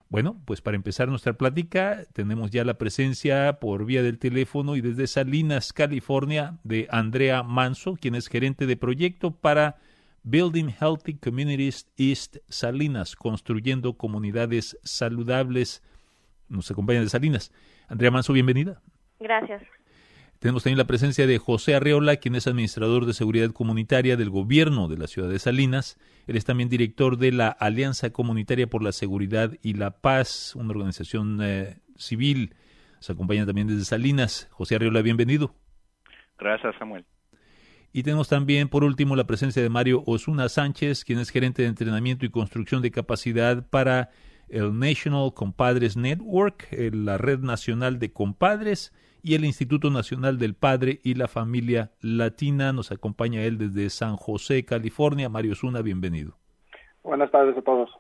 Bueno, pues para empezar nuestra plática, tenemos ya la presencia por vía del teléfono y desde Salinas, California, de Andrea Manso, quien es gerente de proyecto para Building Healthy Communities East Salinas, construyendo comunidades saludables. Nos acompaña de Salinas. Andrea Manso, bienvenida. Gracias. Tenemos también la presencia de José Arreola, quien es administrador de seguridad comunitaria del gobierno de la ciudad de Salinas. Él es también director de la Alianza Comunitaria por la Seguridad y la Paz, una organización civil. Se acompaña también desde Salinas. José Arreola, bienvenido. Gracias, Samuel. Y tenemos también, por último, la presencia de Mario Osuna Sánchez, quien es gerente de entrenamiento y construcción de capacidad para el National Compadres Network, la Red Nacional de Compadres, y el Instituto Nacional del Padre y la Familia Latina. Nos acompaña él desde San José, California. Mario Osuna, bienvenido. Buenas tardes a todos.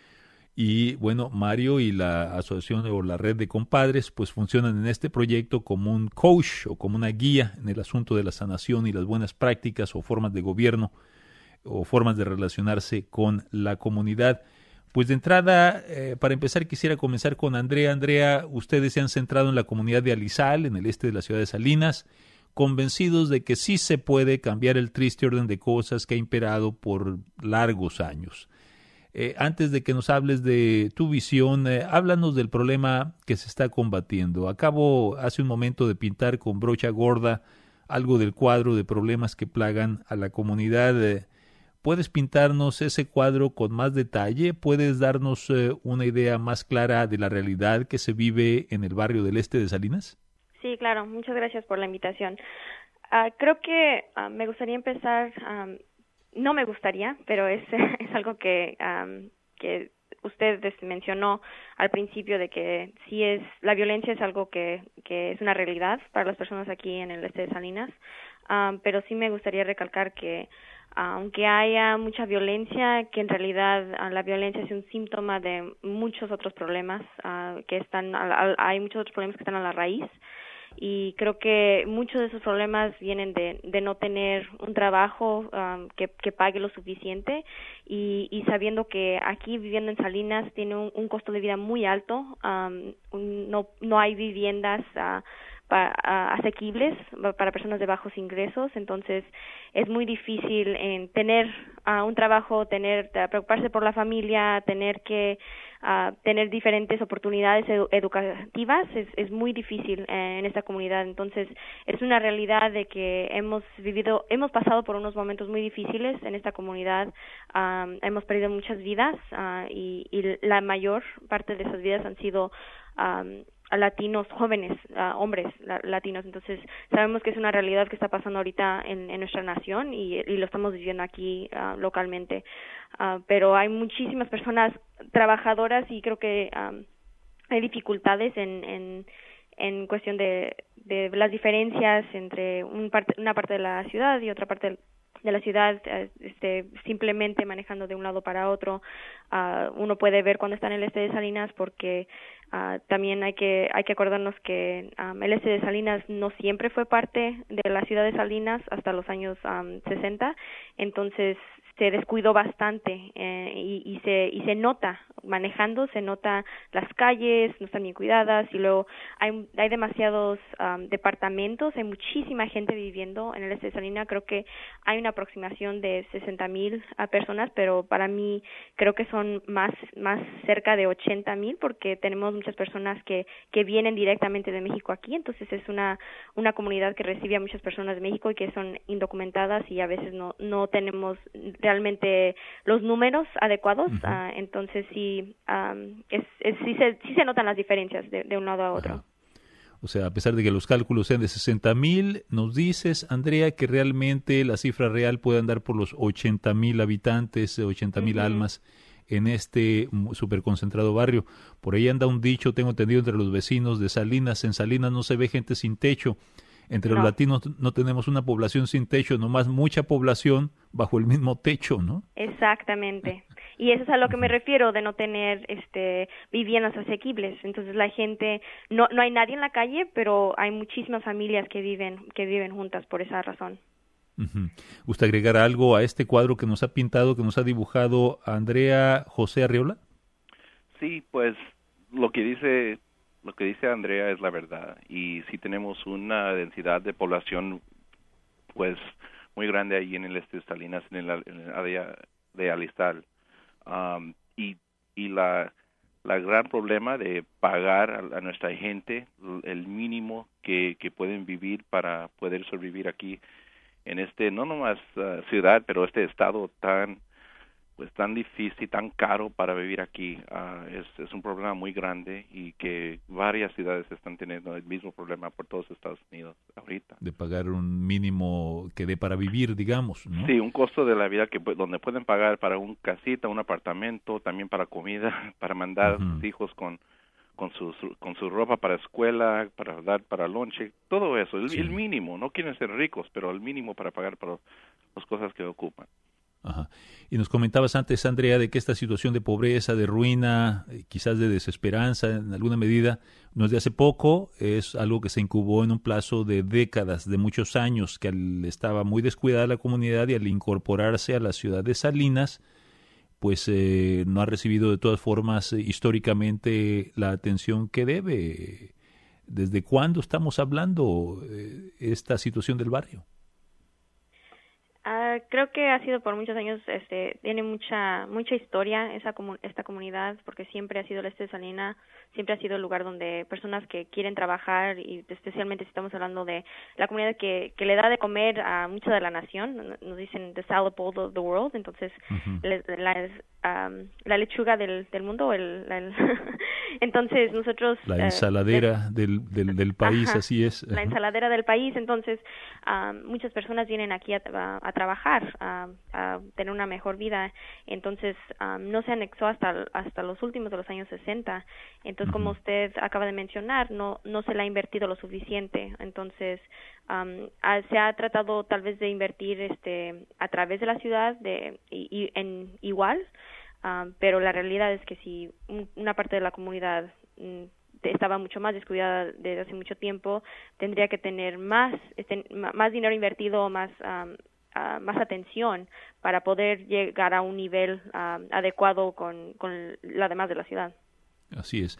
Y bueno, Mario y la asociación o la red de compadres pues funcionan en este proyecto como un coach o como una guía en el asunto de la sanación y las buenas prácticas o formas de gobierno o formas de relacionarse con la comunidad. Pues de entrada, para empezar, quisiera comenzar con Andrea. Andrea, ustedes se han centrado en la comunidad de Alizal, en el este de la ciudad de Salinas, convencidos de que sí se puede cambiar el triste orden de cosas que ha imperado por largos años. Antes de que nos hables de tu visión, háblanos del problema que se está combatiendo. Acabo hace un momento de pintar con brocha gorda algo del cuadro de problemas que plagan a la comunidad. ¿Puedes pintarnos ese cuadro con más detalle? ¿Puedes darnos una idea más clara de la realidad que se vive en el barrio del este de Salinas? Sí, claro. Muchas gracias por la invitación. Creo que me gustaría empezar, no me gustaría, pero es algo que usted mencionó al principio de que sí la violencia es algo que es una realidad para las personas aquí en el este de Salinas, pero sí me gustaría recalcar que aunque haya mucha violencia, que en realidad la violencia es un síntoma de muchos otros problemas hay muchos otros problemas que están a la raíz, y creo que muchos de esos problemas vienen de no tener un trabajo que pague lo suficiente, y sabiendo que aquí viviendo en Salinas tiene un costo de vida muy alto, no hay viviendas asequibles para personas de bajos ingresos, entonces es muy difícil tener un trabajo, preocuparse por la familia, tener que tener diferentes oportunidades educativas, es muy difícil en esta comunidad. Entonces es una realidad de que hemos pasado por unos momentos muy difíciles en esta comunidad, hemos perdido muchas vidas, y la mayor parte de esas vidas han sido a latinos jóvenes, hombres latinos. Entonces sabemos que es una realidad que está pasando ahorita en nuestra nación, y lo estamos viviendo aquí localmente, pero hay muchísimas personas trabajadoras, y creo que hay dificultades en cuestión de las diferencias entre una parte de la ciudad y otra parte de la ciudad, simplemente manejando de un lado para otro. Uno puede ver cuando está en el este de Salinas, porque también hay que acordarnos que el este de Salinas no siempre fue parte de la ciudad de Salinas hasta los años 60, entonces se descuidó bastante, y se nota manejando, se nota las calles no están bien cuidadas, y luego hay demasiados departamentos, hay muchísima gente viviendo en el este de Salinas. Creo que hay una aproximación de 60,000 personas, pero para mí creo que son más cerca de 80,000, porque tenemos muchas personas que vienen directamente de México aquí, entonces es una comunidad que recibe a muchas personas de México y que son indocumentadas, y a veces no tenemos realmente los números adecuados. Uh-huh. Entonces sí se notan las diferencias de un lado a otro. Ajá. O sea, a pesar de que los cálculos sean de 60,000, nos dices, Andrea, que realmente la cifra real puede andar por los 80,000 habitantes, 80,000 uh-huh. almas en este superconcentrado barrio. Por ahí anda un dicho, tengo entendido, entre los vecinos de Salinas: en Salinas no se ve gente sin techo. Entre los latinos no tenemos una población sin techo, nomás mucha población bajo el mismo techo, ¿no? Exactamente. Y eso es a lo que me refiero, de no tener viviendas asequibles. Entonces la gente, no hay nadie en la calle, pero hay muchísimas familias que viven juntas por esa razón. Uh-huh. ¿Usted agregar algo a este cuadro que nos ha pintado, que nos ha dibujado Andrea, José Arreola? Sí, pues lo que dice Andrea es la verdad, y si tenemos una densidad de población pues muy grande ahí en el este de Salinas, en el área de Alisal, y la gran problema de pagar a nuestra gente el mínimo que pueden vivir para poder sobrevivir aquí en este, no nomás ciudad, pero este estado tan difícil, tan caro para vivir aquí. Es un problema muy grande, y que varias ciudades están teniendo el mismo problema por todos Estados Unidos ahorita. De pagar un mínimo que dé para vivir, digamos, ¿no? Sí, un costo de la vida donde pueden pagar para un casita, un apartamento, también para comida, para mandar a sus hijos con su ropa para escuela, para dar para lonche, todo eso, el mínimo. No quieren ser ricos, pero el mínimo para pagar para las cosas que ocupan. Ajá. Y nos comentabas antes, Andrea, de que esta situación de pobreza, de ruina, quizás de desesperanza en alguna medida, no es de hace poco, es algo que se incubó en un plazo de décadas, de muchos años, que estaba muy descuidada la comunidad, y al incorporarse a la ciudad de Salinas, pues no ha recibido de todas formas históricamente la atención que debe. ¿Desde cuándo estamos hablando esta situación del barrio? Creo que ha sido por muchos años, tiene mucha historia esta comunidad, porque siempre ha sido el este de Salina, siempre ha sido el lugar donde personas que quieren trabajar, y especialmente si estamos hablando de la comunidad que le da de comer a mucha de la nación, nos dicen the salad bowl of the world, entonces la lechuga del mundo, entonces nosotros la ensaladera del país, ajá, así es. La ensaladera del país, entonces muchas personas vienen aquí a trabajar, a tener una mejor vida, entonces no se anexó hasta los últimos de los años 60, entonces como usted acaba de mencionar, no se le ha invertido lo suficiente, entonces se ha tratado tal vez de invertir a través de la ciudad en igual, pero la realidad es que si una parte de la comunidad estaba mucho más descuidada desde hace mucho tiempo, tendría que tener más dinero invertido, más atención para poder llegar a un nivel adecuado con la demás de la ciudad. Así es.